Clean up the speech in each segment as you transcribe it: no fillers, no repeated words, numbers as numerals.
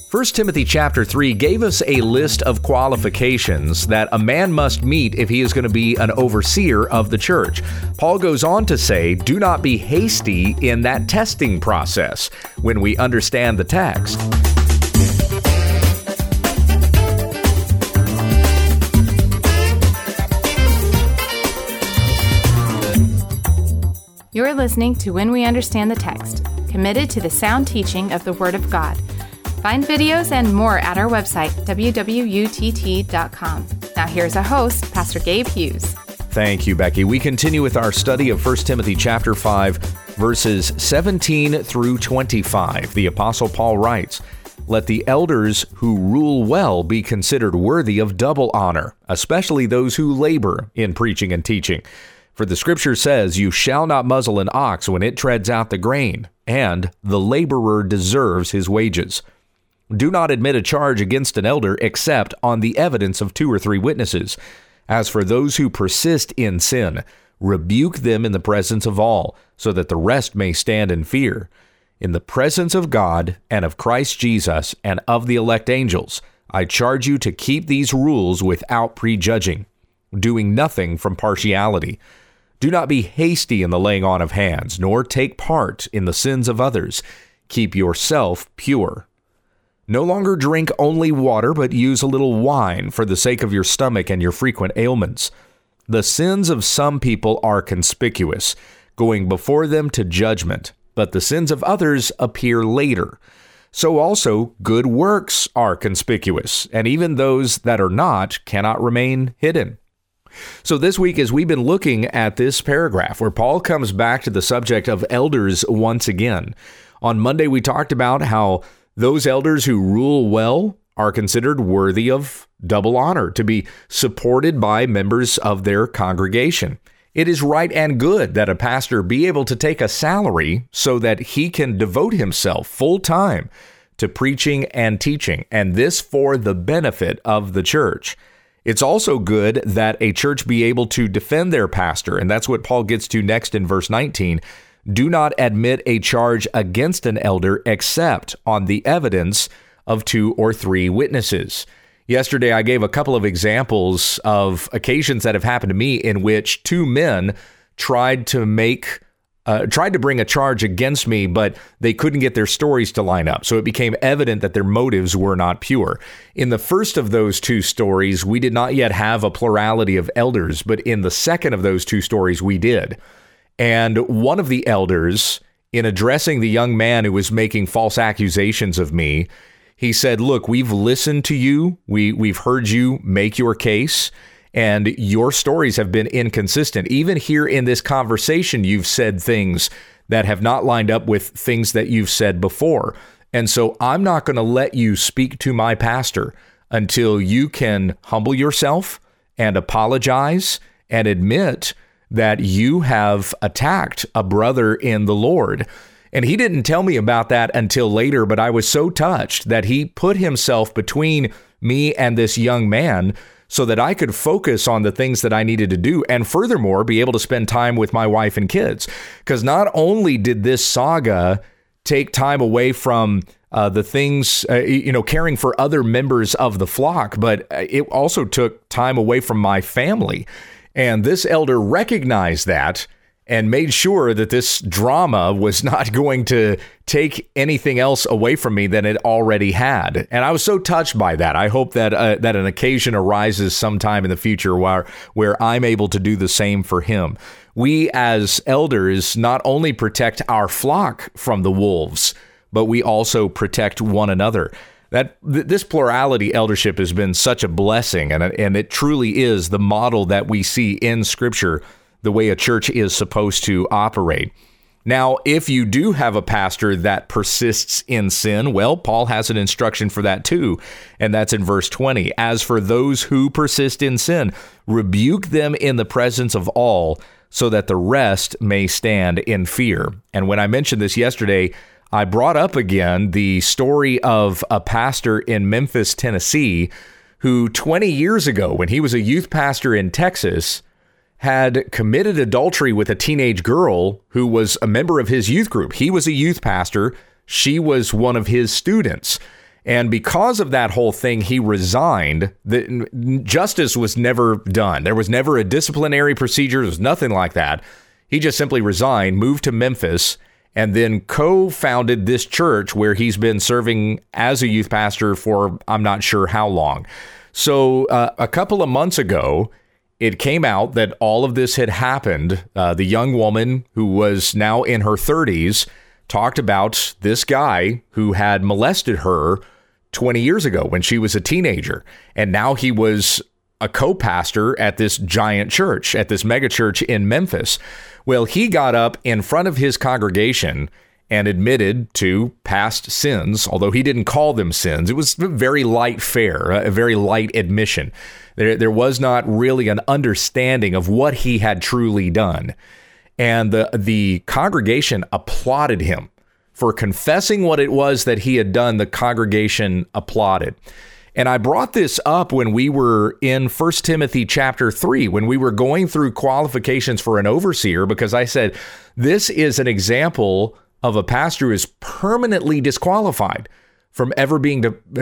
1 Timothy chapter 3 gave us a list of qualifications that a man must meet if he is going to be an overseer of the church. Paul goes on to say, do not be hasty in that testing process when we understand the text. You're listening to When We Understand the Text, committed to the sound teaching of the Word of God. Find videos and more at our website, www.utt.com. Now here's our host, Pastor Gabe Hughes. Thank you, Becky. We continue with our study of 1 Timothy chapter 5, verses 17 through 25. The Apostle Paul writes, "Let the elders who rule well be considered worthy of double honor, especially those who labor in preaching and teaching. For the scripture says, you shall not muzzle an ox when it treads out the grain, and the laborer deserves his wages. Do not admit a charge against an elder except on the evidence of 2 or 3 witnesses. As for those who persist in sin, rebuke them in the presence of all, so that the rest may stand in fear. In the presence of God and of Christ Jesus and of the elect angels, I charge you to keep these rules without prejudging, doing nothing from partiality. Do not be hasty in the laying on of hands, nor take part in the sins of others. Keep yourself pure. No longer drink only water, but use a little wine for the sake of your stomach and your frequent ailments. The sins of some people are conspicuous, going before them to judgment, but the sins of others appear later. So also good works are conspicuous, and even those that are not cannot remain hidden." So this week, as we've been looking at this paragraph where Paul comes back to the subject of elders once again, on Monday we talked about how those elders who rule well are considered worthy of double honor, to be supported by members of their congregation. It is right and good that a pastor be able to take a salary so that he can devote himself full time to preaching and teaching, and this for the benefit of the church. It's also good that a church be able to defend their pastor, and that's what Paul gets to next in verse 19. Do not admit a charge against an elder except on the evidence of 2 or 3 witnesses. Yesterday, I gave a couple of examples of occasions that have happened to me in which 2 men tried to bring a charge against me, but they couldn't get their stories to line up. So it became evident that their motives were not pure. In the first of those 2 stories, we did not yet have a plurality of elders, but in the second of those 2 stories, we did. And one of the elders, in addressing the young man who was making false accusations of me, he said, look, we've listened to you. We've heard you make your case, and your stories have been inconsistent. Even here in this conversation, you've said things that have not lined up with things that you've said before. And so I'm not going to let you speak to my pastor until you can humble yourself and apologize and admit that you have attacked a brother in the Lord. And he didn't tell me about that until later, but I was so touched that he put himself between me and this young man so that I could focus on the things that I needed to do, and furthermore, be able to spend time with my wife and kids. Because not only did this saga take time away from the things, caring for other members of the flock, but it also took time away from my family. And this elder recognized that and made sure that this drama was not going to take anything else away from me than it already had. And I was so touched by that. I hope that that an occasion arises sometime in the future where I'm able to do the same for him. We as elders not only protect our flock from the wolves, but we also protect one another. This plurality eldership has been such a blessing, and it truly is the model that we see in Scripture, the way a church is supposed to operate. Now, if you do have a pastor that persists in sin, well, Paul has an instruction for that too, and that's in verse 20. As for those who persist in sin, rebuke them in the presence of all, so that the rest may stand in fear. And when I mentioned this yesterday, I brought up again the story of a pastor in Memphis, Tennessee, who 20 years ago, when he was a youth pastor in Texas, had committed adultery with a teenage girl who was a member of his youth group. He was a youth pastor. She was one of his students. And because of that whole thing, he resigned. Justice was never done. There was never a disciplinary procedure. There was nothing like that. He just simply resigned, moved to Memphis, and then co-founded this church where he's been serving as a youth pastor for I'm not sure how long. So a couple of months ago, it came out that all of this had happened. The young woman who was now in her 30s talked about this guy who had molested her 20 years ago when she was a teenager. And now he was a co-pastor at this giant church, at this mega church in Memphis. Well, he got up in front of his congregation and admitted to past sins, although he didn't call them sins. It was a very light fare, a very light admission. There was not really an understanding of what he had truly done. And the congregation applauded him for confessing what it was that he had done. The congregation applauded. And I brought this up when we were in 1 Timothy chapter 3, when we were going through qualifications for an overseer, because I said, this is an example of a pastor who is permanently disqualified from ever being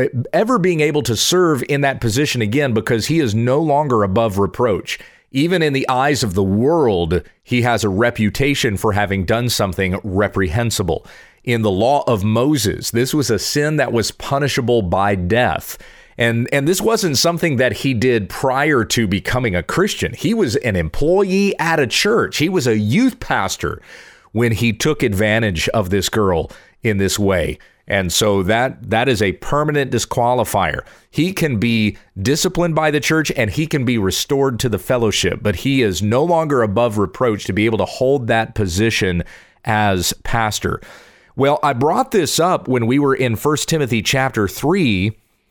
able to serve in that position again, because he is no longer above reproach. Even in the eyes of the world, he has a reputation for having done something reprehensible. In the law of Moses, this was a sin that was punishable by death. And this wasn't something that he did prior to becoming a Christian. He was an employee at a church. He was a youth pastor when he took advantage of this girl in this way. And so that is a permanent disqualifier. He can be disciplined by the church and he can be restored to the fellowship, but he is no longer above reproach to be able to hold that position as pastor. Well, I brought this up when we were in 1 Timothy chapter 3,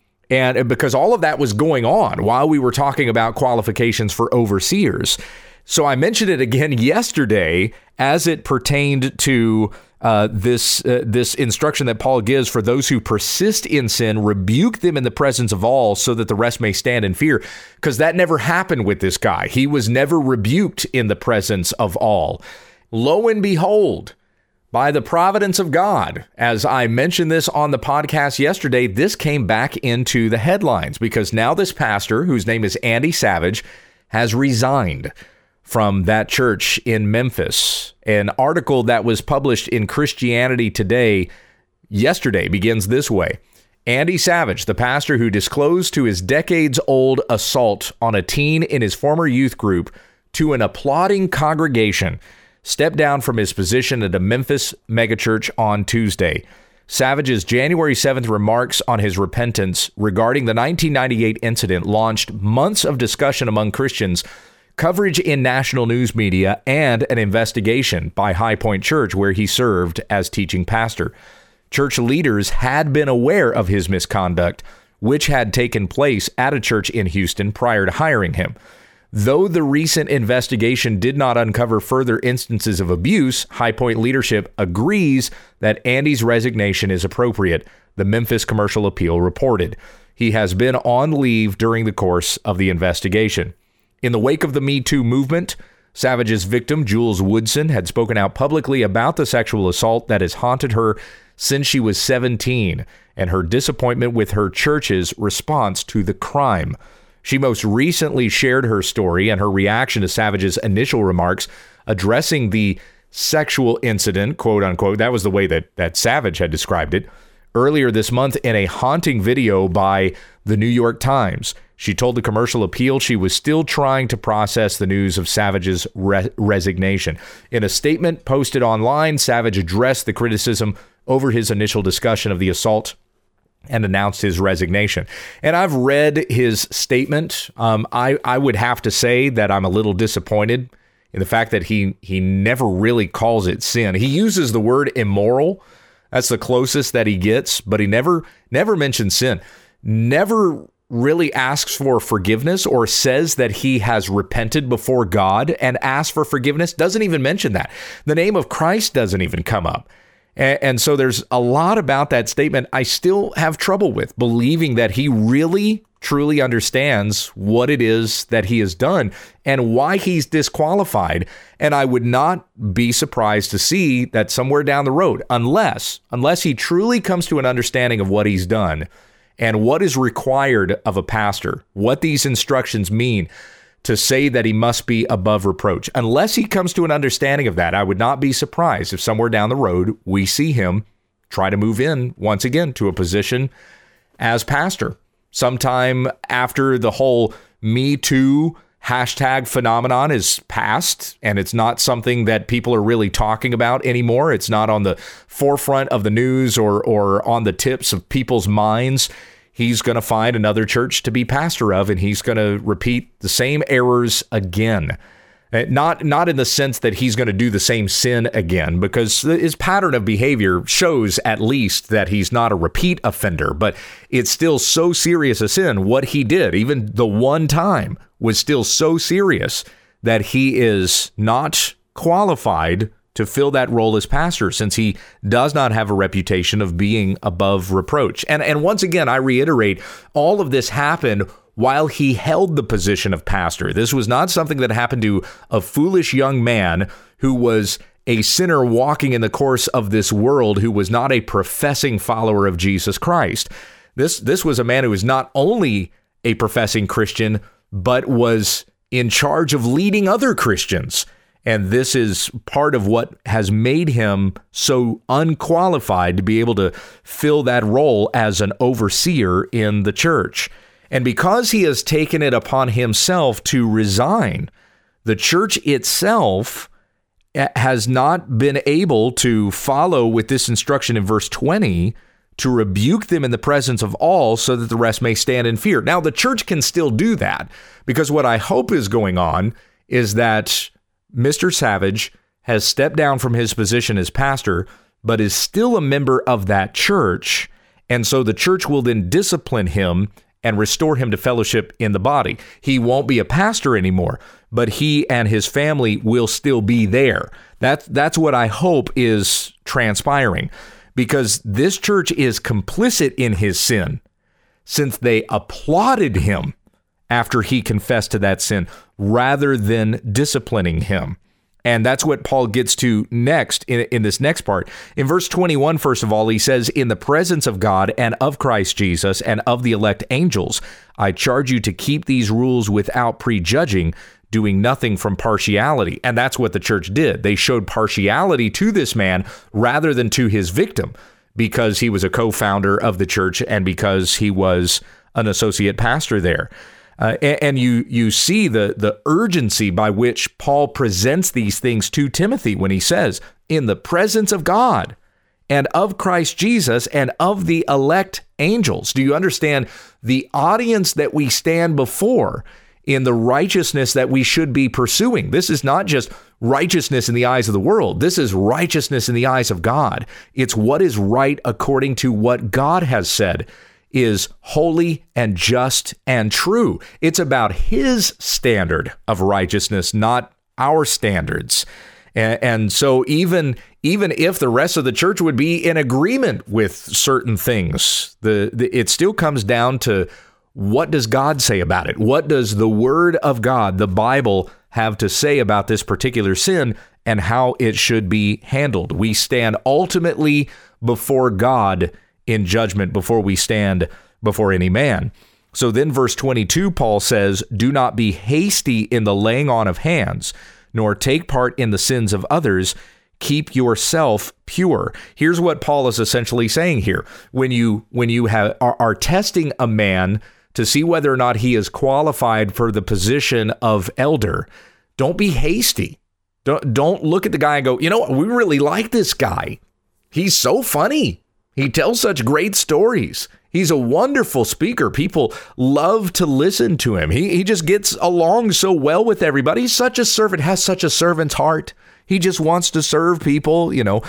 and because all of that was going on while we were talking about qualifications for overseers. So I mentioned it again yesterday as it pertained to this instruction that Paul gives for those who persist in sin, rebuke them in the presence of all so that the rest may stand in fear, because that never happened with this guy. He was never rebuked in the presence of all. Lo and behold, by the providence of God, as I mentioned this on the podcast yesterday, this came back into the headlines because now this pastor, whose name is Andy Savage, has resigned from that church in Memphis. An article that was published in Christianity Today yesterday begins this way. Andy Savage, the pastor who disclosed to his decades-old assault on a teen in his former youth group to an applauding congregation, stepped down from his position at a Memphis megachurch on Tuesday. Savage's January 7th remarks on his repentance regarding the 1998 incident launched months of discussion among Christians, coverage in national news media, and an investigation by High Point Church, where he served as teaching pastor. Church leaders had been aware of his misconduct, which had taken place at a church in Houston prior to hiring him. Though the recent investigation did not uncover further instances of abuse, High Point leadership agrees that Andy's resignation is appropriate, the Memphis Commercial Appeal reported. He has been on leave during the course of the investigation. In the wake of the Me Too movement, Savage's victim, Jules Woodson, had spoken out publicly about the sexual assault that has haunted her since she was 17 and her disappointment with her church's response to the crime. She most recently shared her story and her reaction to Savage's initial remarks addressing the sexual incident, quote unquote. That was the way that Savage had described it. Earlier this month, in a haunting video by the New York Times, she told the Commercial Appeal she was still trying to process the news of Savage's resignation. In a statement posted online, Savage addressed the criticism over his initial discussion of the assault and announced his resignation. And I've read his statement. I would have to say that I'm a little disappointed in the fact that he never really calls it sin. He uses the word immoral. That's the closest that he gets, but he never mentions sin. Never really asks for forgiveness or says that he has repented before God and asked for forgiveness. Doesn't even mention that. The name of Christ doesn't even come up. And so there's a lot about that statement I still have trouble with, believing that he really, truly understands what it is that he has done and why he's disqualified. And I would not be surprised to see that somewhere down the road, unless he truly comes to an understanding of what he's done and what is required of a pastor, what these instructions mean to say that he must be above reproach. Unless he comes to an understanding of that, I would not be surprised if somewhere down the road we see him try to move in once again to a position as pastor. Sometime after the whole Me Too hashtag phenomenon is past and it's not something that people are really talking about anymore. It's not on the forefront of the news or on the tips of people's minds. He's going to find another church to be pastor of, and he's going to repeat the same errors again. Not in the sense that he's going to do the same sin again, because his pattern of behavior shows at least that he's not a repeat offender, but it's still so serious a sin. What he did, even the one time, was still so serious that he is not qualified to fill that role as pastor, since he does not have a reputation of being above reproach. And once again, I reiterate, all of this happened while he held the position of pastor. This was not something that happened to a foolish young man who was a sinner walking in the course of this world, who was not a professing follower of Jesus Christ. This was a man who was not only a professing Christian, but was in charge of leading other Christians. And this is part of what has made him so unqualified to be able to fill that role as an overseer in the church. And because he has taken it upon himself to resign, the church itself has not been able to follow with this instruction in verse 20 to rebuke them in the presence of all so that the rest may stand in fear. Now, the church can still do that, because what I hope is going on is that Mr. Savage has stepped down from his position as pastor, but is still a member of that church. And so the church will then discipline him and restore him to fellowship in the body. He won't be a pastor anymore, but he and his family will still be there. That's what I hope is transpiring, because this church is complicit in his sin, since they applauded him after he confessed to that sin rather than disciplining him. And that's what Paul gets to next in this next part. In verse 21, first of all, he says, "In the presence of God and of Christ Jesus and of the elect angels, I charge you to keep these rules without prejudging, doing nothing from partiality." And that's what the church did. They showed partiality to this man rather than to his victim, because he was a co-founder of the church and because he was an associate pastor there. And you see the urgency by which Paul presents these things to Timothy when he says, "In the presence of God and of Christ Jesus and of the elect angels." Do you understand the audience that we stand before in the righteousness that we should be pursuing? This is not just righteousness in the eyes of the world. This is righteousness in the eyes of God. It's what is right according to what God has said is holy and just and true. It's about his standard of righteousness, not our standards. And so even if the rest of the church would be in agreement with certain things, it still comes down to, what does God say about it? What does the Word of God, the Bible, have to say about this particular sin and how it should be handled? We stand ultimately before God in judgment before we stand before any man. So then verse 22, Paul says, "Do not be hasty in the laying on of hands, nor take part in the sins of others. Keep yourself pure." Here's what Paul is essentially saying here. When you are testing a man to see whether or not he is qualified for the position of elder, don't be hasty. Don't look at the guy and go, "You know what? We really like this guy. He's so funny. He tells such great stories. He's a wonderful speaker. People love to listen to him. He just gets along so well with everybody. He's such a servant, has such a servant's heart. He just wants to serve people."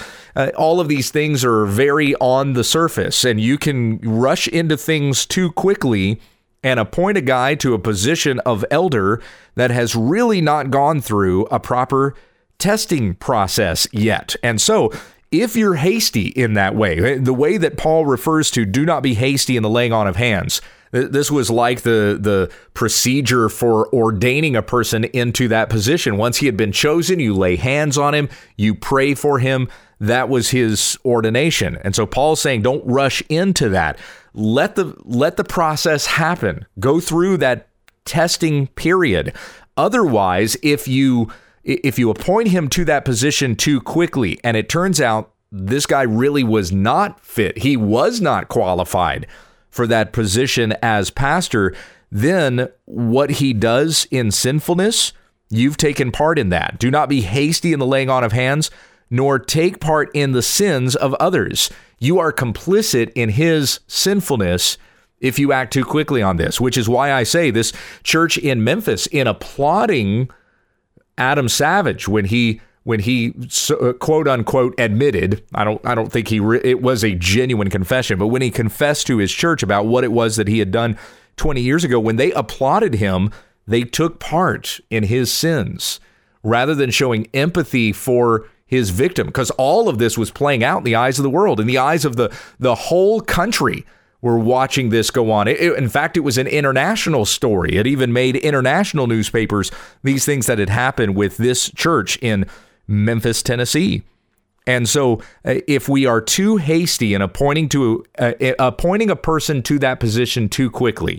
All of these things are very on the surface, and you can rush into things too quickly and appoint a guy to a position of elder that has really not gone through a proper testing process yet. And so if you're hasty in that way, the way that Paul refers to "do not be hasty in the laying on of hands," This was like the procedure for ordaining a person into that position. Once he had been chosen, you lay hands on him, you pray for him. That was his ordination. And so Paul's saying, don't rush into that. Let the process happen. Go through that testing period. Otherwise, if you appoint him to that position too quickly, and it turns out this guy really was not fit, he was not qualified for that position as pastor, then what he does in sinfulness, you've taken part in that. Do not be hasty in the laying on of hands, nor take part in the sins of others. You are complicit in his sinfulness if you act too quickly on this, which is why I say this church in Memphis, in applauding Adam Savage when he quote unquote admitted, I don't think it was a genuine confession, but when he confessed to his church about what it was that he had done 20 years ago, when they applauded him, they took part in his sins rather than showing empathy for his victim, because all of this was playing out in the eyes of the world, in the eyes of the whole country. Were watching this go on. In fact, it was an international story. It even made international newspapers, these things that had happened with this church in Memphis, Tennessee. And so if we are too hasty in appointing a person to that position too quickly,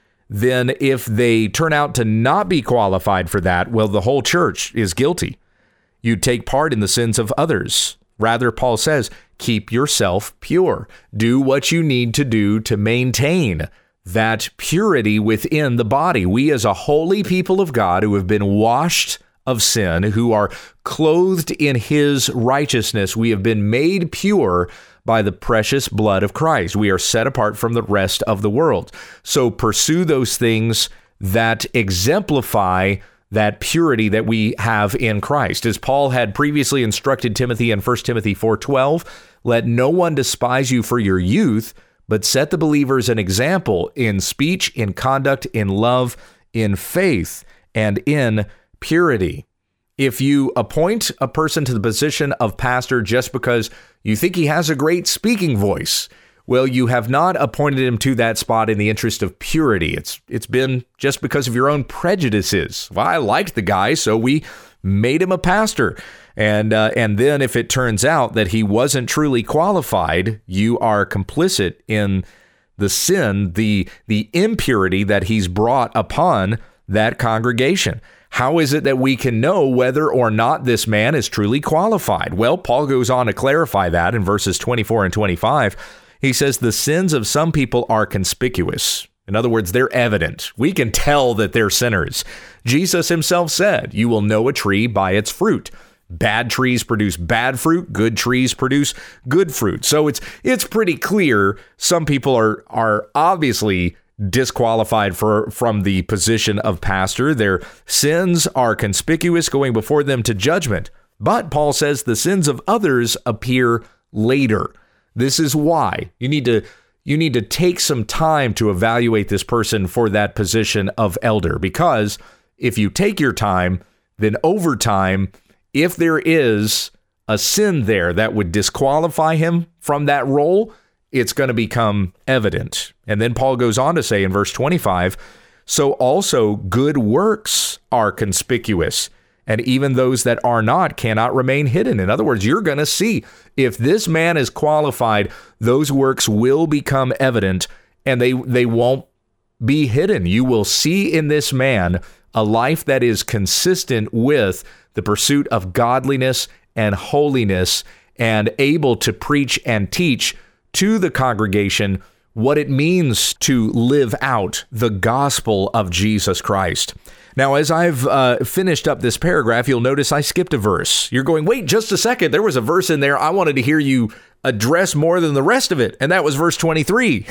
then if they turn out to not be qualified for that, well, the whole church is guilty. You take part in the sins of others. Rather, Paul says, keep yourself pure. Do what you need to do to maintain that purity within the body. We as a holy people of God who have been washed of sin, who are clothed in his righteousness, we have been made pure by the precious blood of Christ. We are set apart from the rest of the world. So pursue those things that exemplify that purity that we have in Christ. As Paul had previously instructed Timothy in 1 Timothy 4:12, let no one despise you for your youth, but set the believers an example in speech, in conduct, in love, in faith, and in purity. If you appoint a person to the position of pastor just because you think he has a great speaking voice, well, you have not appointed him to that spot in the interest of purity. It's been just because of your own prejudices. Well, I liked the guy, so we made him a pastor. And then if it turns out that he wasn't truly qualified, you are complicit in the sin, the impurity that he's brought upon that congregation. How is it that we can know whether or not this man is truly qualified? Well, Paul goes on to clarify that in verses 24 and 25. He says the sins of some people are conspicuous. In other words, they're evident. We can tell that they're sinners. Jesus himself said, you will know a tree by its fruit. Bad trees produce bad fruit. Good trees produce good fruit. So it's pretty clear some people are obviously disqualified from the position of pastor. Their sins are conspicuous, going before them to judgment. But Paul says the sins of others appear later. This is why you need to take some time to evaluate this person for that position of elder, because if you take your time, then over time, if there is a sin there that would disqualify him from that role, it's going to become evident. And then Paul goes on to say in verse 25, so also good works are conspicuous, and even those that are not cannot remain hidden. In other words, you're going to see if this man is qualified, those works will become evident and they won't be hidden. You will see in this man a life that is consistent with the pursuit of godliness and holiness and able to preach and teach to the congregation what it means to live out the gospel of Jesus Christ. Now, as I've finished up this paragraph, you'll notice I skipped a verse. You're going, wait just a second. There was a verse in there I wanted to hear you address more than the rest of it. And that was verse 23.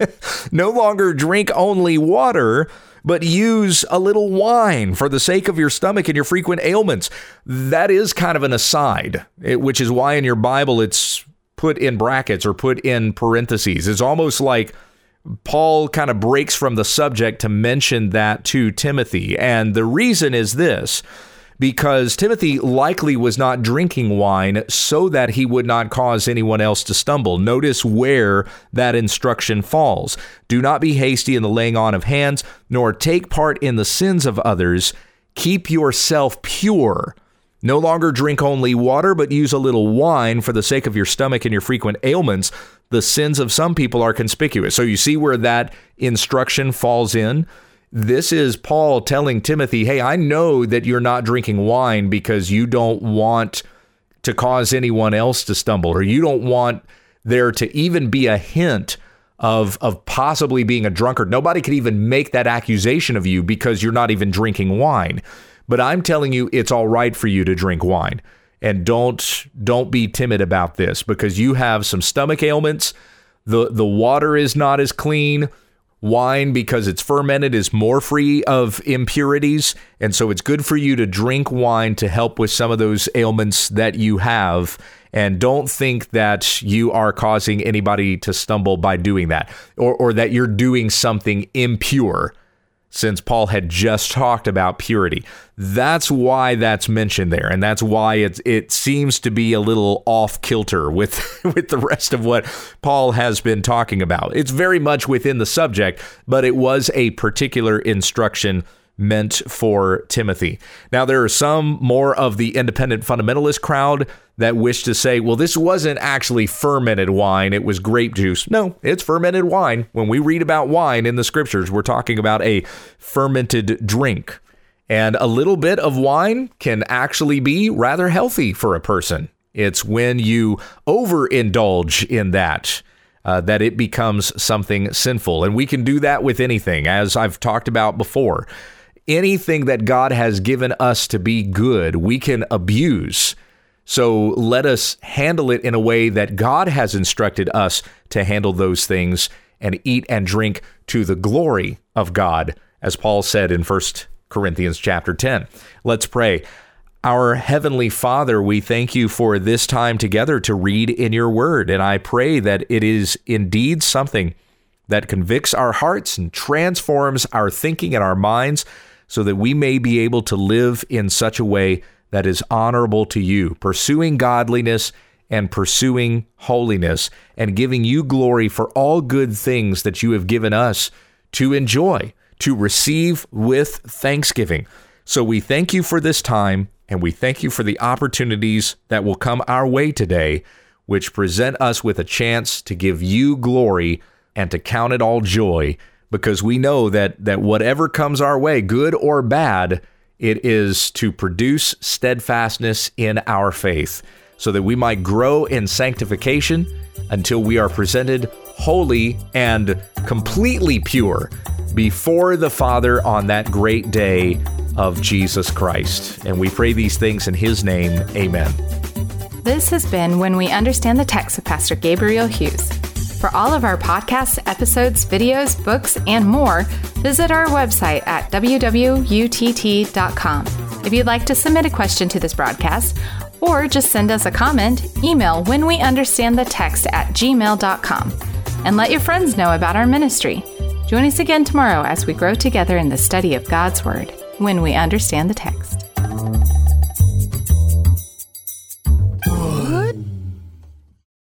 No longer drink only water, but use a little wine for the sake of your stomach and your frequent ailments. That is kind of an aside, which is why in your Bible it's put in brackets or put in parentheses. It's almost like Paul kind of breaks from the subject to mention that to Timothy. And the reason is this, because Timothy likely was not drinking wine so that he would not cause anyone else to stumble. Notice where that instruction falls. Do not be hasty in the laying on of hands, nor take part in the sins of others. Keep yourself pure. No longer drink only water, but use a little wine for the sake of your stomach and your frequent ailments. The sins of some people are conspicuous. So you see where that instruction falls in? This is Paul telling Timothy, hey, I know that you're not drinking wine because you don't want to cause anyone else to stumble, or you don't want there to even be a hint of possibly being a drunkard. Nobody could even make that accusation of you because you're not even drinking wine. But I'm telling you, it's all right for you to drink wine. And don't be timid about this, because you have some stomach ailments. The water is not as clean. Wine, because it's fermented, is more free of impurities. And so it's good for you to drink wine to help with some of those ailments that you have. And don't think that you are causing anybody to stumble by doing that, or that you're doing something impure, since Paul had just talked about purity. That's why that's mentioned there, and that's why it seems to be a little off kilter with the rest of what Paul has been talking about. It's very much within the subject, but it was a particular instruction meant for Timothy. Now, there are some more of the independent fundamentalist crowd that wish to say, well, this wasn't actually fermented wine, it was grape juice. No, it's fermented wine. When we read about wine in the scriptures, we're talking about a fermented drink. And a little bit of wine can actually be rather healthy for a person. It's when you overindulge in that it becomes something sinful. And we can do that with anything, as I've talked about before. Anything that God has given us to be good, we can abuse. So let us handle it in a way that God has instructed us to handle those things, and eat and drink to the glory of God, as Paul said in 1 Corinthians chapter 10. Let's pray. Our Heavenly Father, we thank you for this time together to read in your word, and I pray that it is indeed something that convicts our hearts and transforms our thinking and our minds, so that we may be able to live in such a way that is honorable to you, pursuing godliness and pursuing holiness, and giving you glory for all good things that you have given us to enjoy, to receive with thanksgiving. So we thank you for this time, and we thank you for the opportunities that will come our way today, which present us with a chance to give you glory and to count it all joy, because we know that whatever comes our way, good or bad, it is to produce steadfastness in our faith, so that we might grow in sanctification until we are presented holy and completely pure before the Father on that great day of Jesus Christ. And we pray these things in His name. Amen. This has been When We Understand the Text with Pastor Gabriel Hughes. For all of our podcasts, episodes, videos, books, and more, visit our website at www.utt.com. If you'd like to submit a question to this broadcast, or just send us a comment, email whenweunderstandthetext@gmail.com. And let your friends know about our ministry. Join us again tomorrow as we grow together in the study of God's Word, when we understand the text.